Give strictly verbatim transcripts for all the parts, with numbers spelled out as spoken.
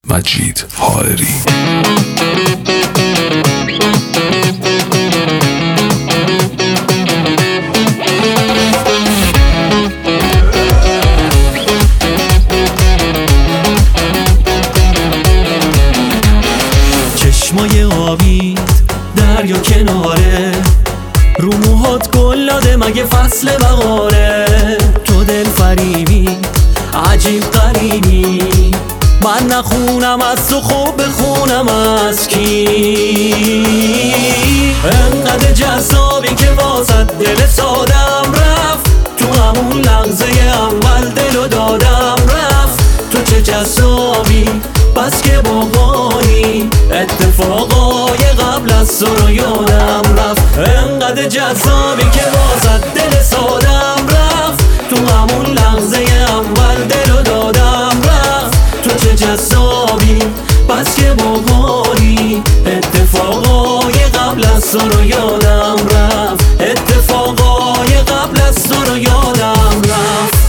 مجید حائری. چشمای آبیت دریا کناره، رو موهات گل داده مگه فصل بهاره. تو دل فریبی عجیب غریبی، من نخونم از تو خوب بخونم از کی. انقدر جذابی که واسه دل سادم رفت، تو همون لحظه اول دلو دادم رفت. تو چه جذابی بس که باهایی، اتفاقای قبل از تو رو یادم رفت. انقدر جذابی که واسه دل سادم رفت، تو همون لحظه اول دلو دادم رفت. تو چه جذابی بس که باهایی، اتفاقای قبل از تو رو یادم رفت. اتفاقای قبل از تو رو یادم رفت.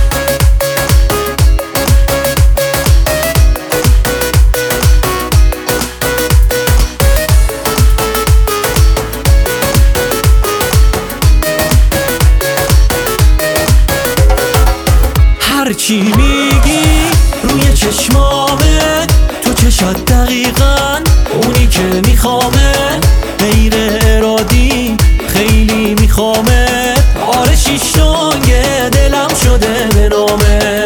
هرچی میگی روی چشمامه، تو چشات دقیقاً اونی که میخوامه. غیر ارادی خیلی میخوامه، آره شیشتانگه دلم شده به نامه.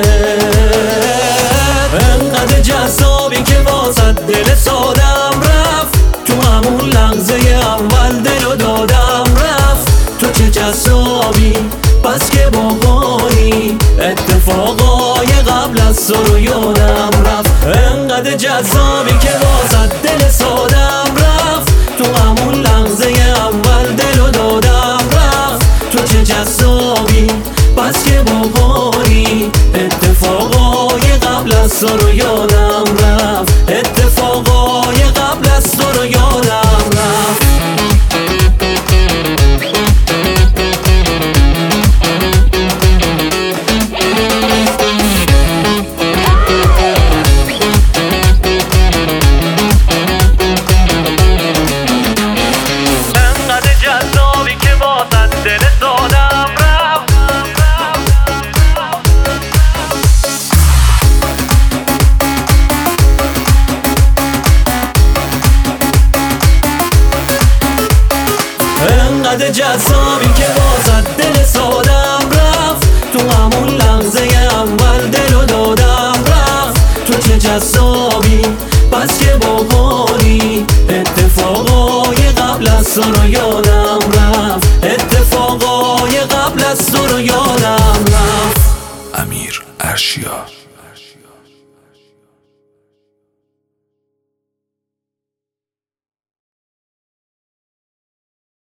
انقدر جذابی که واسه دل سادم رفت، تو همون لحظه اول دلو دادم رفت. تو چه جذابی بس که باهایی، اتفاقای قبل از تو رو یادم رفت. انقدر جذابی که واسه دل سادم رفت، تو همون لحظه اول دلو دادم رفت. تو چه جذابی بس که باهایی، اتفاقای قبل از تو رو یادم رفت. اتفاقای قبل از تو رو یادم رفت. انقدر جذابی که واسه دل سادم رفت، تو همون لحظه اول دلو دادم رفت. تو چه جذابی بس که باهایی، اتفاقای قبل از تو رو یادم رفت. اتفاقای قبل از تو رو یادم رفت. امیر ارشیا.